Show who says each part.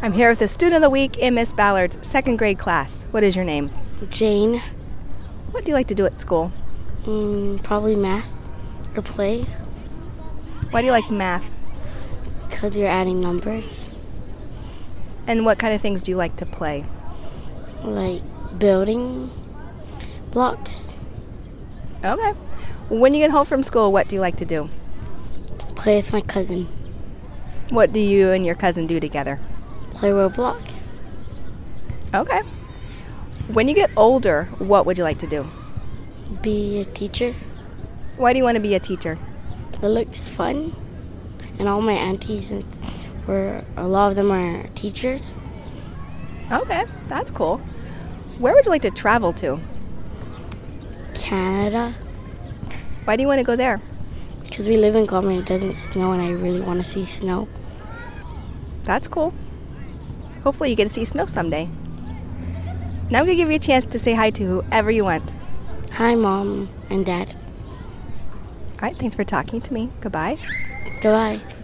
Speaker 1: I'm here with the Student of the Week in Miss Ballard's second grade class. What is your name?
Speaker 2: Jane.
Speaker 1: What do you like to do at school?
Speaker 2: Probably math or play.
Speaker 1: Why do you like math?
Speaker 2: Because you're adding numbers.
Speaker 1: And what kind of things do you like to play?
Speaker 2: Like building blocks.
Speaker 1: Okay. When you get home from school, what do you like to do?
Speaker 2: Play with my cousin.
Speaker 1: What do you and your cousin do together?
Speaker 2: Play Roblox.
Speaker 1: Okay. When you get older, what would you like to do?
Speaker 2: Be a teacher.
Speaker 1: Why do you want to be a teacher?
Speaker 2: It looks fun. And all my aunties, a lot of them are teachers.
Speaker 1: Okay, that's cool. Where would you like to travel to?
Speaker 2: Canada.
Speaker 1: Why do you want to go there?
Speaker 2: Because we live in Goulburn, it doesn't snow, and I really want to see snow.
Speaker 1: That's cool. Hopefully you get to see snow someday. Now I'm going to give you a chance to say hi to whoever you want.
Speaker 2: Hi, Mom and Dad.
Speaker 1: All right, thanks for talking to me. Goodbye.
Speaker 2: Goodbye.